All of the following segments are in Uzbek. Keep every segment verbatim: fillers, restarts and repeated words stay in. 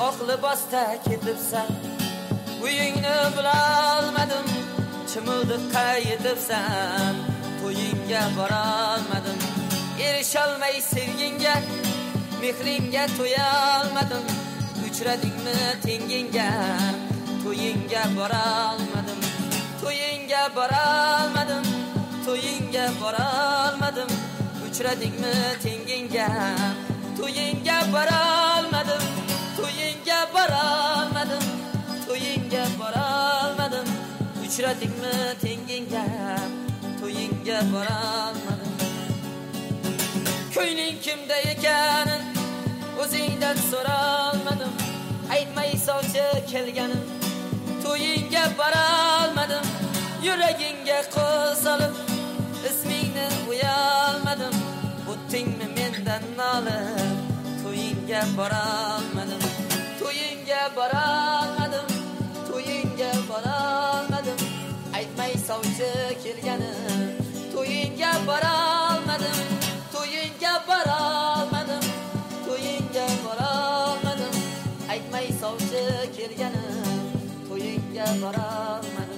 oq libosda ketibsan, uyingni bilolmadim, chimildiqqa yetibsan, to'yingga borolmadim, erisholmay sevgingga, mehringga to'yolmadim, uchradingmi tengingga, to'yingga borolmadim, to'yingga borolmadim, to'yingga borolmadim, uchradingmi tengingga, to'yingga borolmadim, to'yingga borolmadim, to'yingga borolmadim, uchradingmi tengingga, to'yingga borolmadim. Ko'ngling kimda ekanin o'zingdan so'rolmadim, aytmay sovchi kelganim, to'yingga borolmadim, yuragingga qo'l solib ismingni uyolmadim, o'tdingmi mendan nolib, to'yingga borolmadim, to'yingga borolmadim, to'yingga borolmadim, aytmay sovchi kelganim, to'yingga borolmadim, to'yingga borolmadim, to'yingga borolmadim, aytmay sovchi kelganim, to'yingga borolmadim.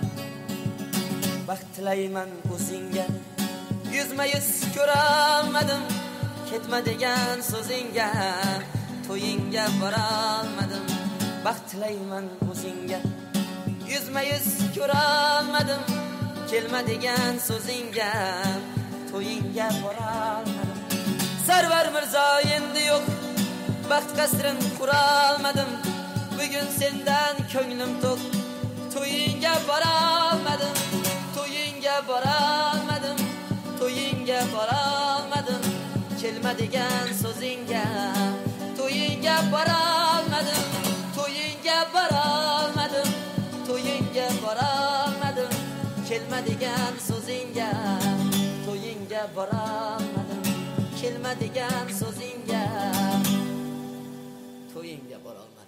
Baxt tilayman o'zingga, yuzma yuz ko'rolmadim, ketma degan so'zingga, to'yingga borolmadim. Baxt tilayman o'zingga, yuzma yuz ko'rolmadim, kelma degan so'zingga, to'yingga borolmadim. Sarvar Mirzo endi yo'q, baxt qasrin qurolmadim, bugun sendan ko'nglim to'q, to'yingga borolmadim, to'yingga borolmadim, to'yingga borolmadim, kelma degan so'zingga, to'yingga borolmadim, to'yingga borolmadim, to'yingga borolmadim, kelma degan so'zingga, to'yingga borolmadim, kelma degan so'zingga, to'yingga borolmadim.